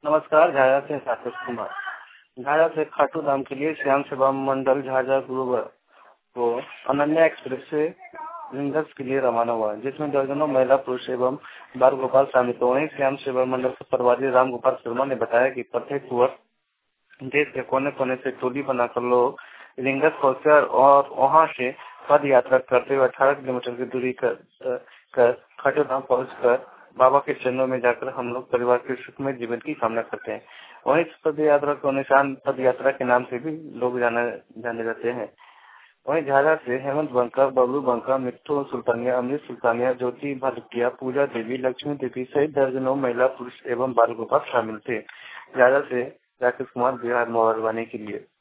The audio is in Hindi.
नमस्कार। झाझा से राकेश कुमार। झाझा से खाटू धाम के लिए श्याम सेवा मंडल झाझा गुरुवार को अनन्या एक्सप्रेस से रिंगर्स के लिए रवाना हुआ, जिसमें दर्जनों महिला, पुरुष एवं बाल गोपाल शामिल थे। वहीं श्याम सेवा मंडल के प्रभारी राम गोपाल शर्मा ने बताया कि प्रत्येक वर्ष देश के कोने कोने से टोली बनाकर लोग रिंगर्स पहुंचते और वहां से पद यात्रा करते हुए 18 किलोमीटर की दूरी कर खाटू धाम पहुंचकर बाबा के चरणों में जाकर हम लोग परिवार के सुखमय जीवन की कामना करते हैं। वहीं इस पद यात्रा को निशान पद यात्रा के नाम से भी लोग जाने जाते हैं। वहीं झाझा से हेमंत बंका, बबलू बंका, मिट्टू सुल्तानिया, अमृत सुल्तानिया, ज्योति भालुकिया, पूजा देवी, लक्ष्मी देवी सहित दर्जनों महिला, पुरुष एवं बाल गोपाल शामिल थे। झाझा से राकेश कुमार, बिहार मोबाइल वाणी के लिए।